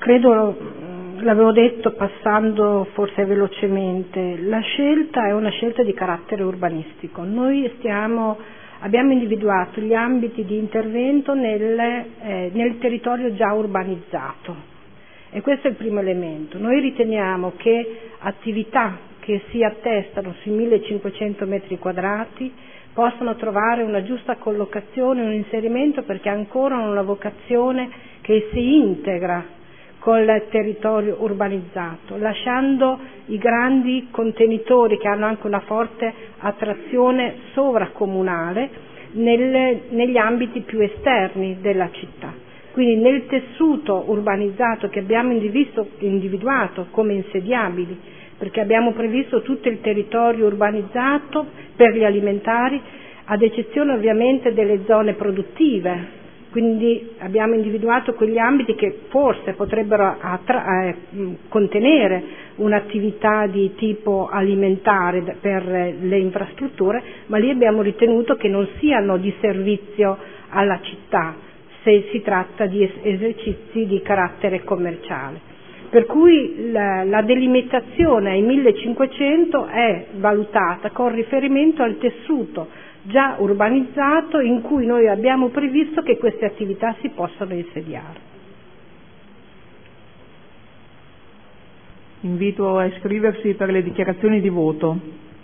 Credo, l'avevo detto passando forse velocemente, la scelta è una scelta di carattere urbanistico. Noi abbiamo individuato gli ambiti di intervento nel territorio già urbanizzato, e questo è il primo elemento. Noi riteniamo che attività che si attestano sui 1500 metri quadrati possano trovare una giusta collocazione, un inserimento, perché ancora hanno una vocazione che si integra col territorio urbanizzato, lasciando i grandi contenitori che hanno anche una forte attrazione sovracomunale negli ambiti più esterni della città. Quindi nel tessuto urbanizzato che abbiamo individuato come insediabili, perché abbiamo previsto tutto il territorio urbanizzato per gli alimentari, ad eccezione ovviamente delle zone produttive. Quindi abbiamo individuato quegli ambiti che forse potrebbero contenere un'attività di tipo alimentare per le infrastrutture, ma lì abbiamo ritenuto che non siano di servizio alla città se si tratta di esercizi di carattere commerciale. Per cui la delimitazione ai 1500 è valutata con riferimento al tessuto già urbanizzato in cui noi abbiamo previsto che queste attività si possano insediare. Invito a iscriversi per le dichiarazioni di voto.